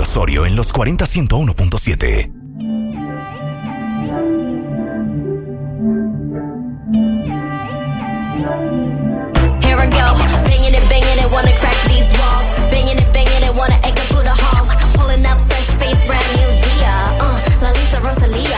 Osorio en los 40-101.7. Here I go, banging it, wanna crack these walls. Banging it, wanna echo through the halls. Pulling up fresh face, brand new Dia. La Lisa Rosalia.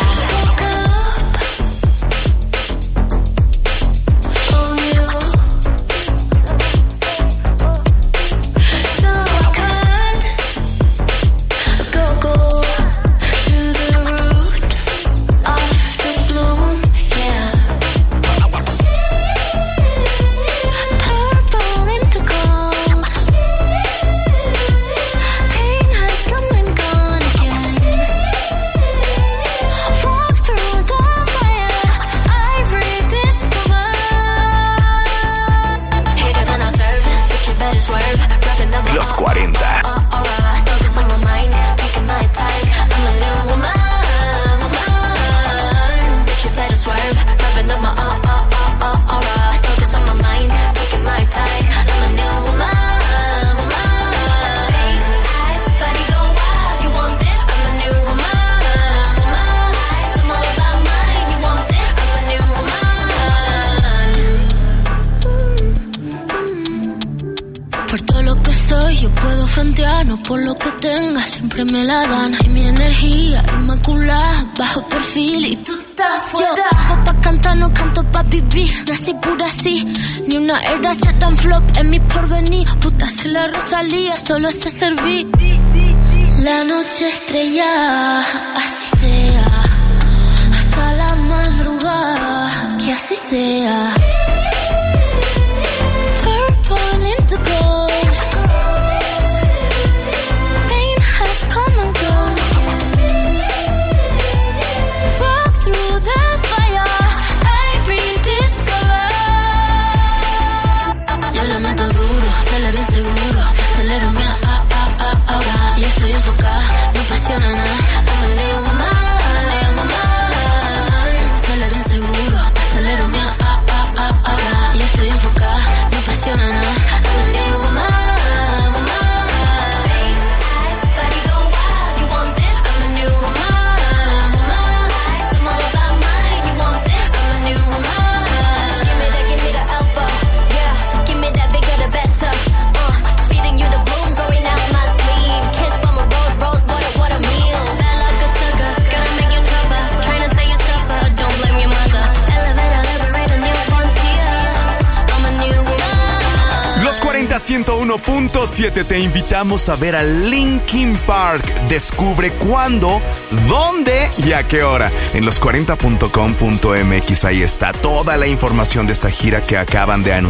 Los 40. Yo puedo frontear, no por lo que tenga, siempre me la dan. Y mi energía inmaculada, bajo perfil y tú estás fuera. Yo vivo pa' cantar, no canto pa' vivir. Nací pura así, ni una era ser tan flop en mi porvenir. Puta, soy la Rosalía, solo sé servir. La noche estrella, así sea. Hasta la madrugada, que así sea. Purple into gold. Los 40-101.7 te invitamos a ver a Linkin Park. Descubre cuándo, dónde y a qué hora. En los40.com.mx ahí está toda la información de esta gira que acaban de anunciar.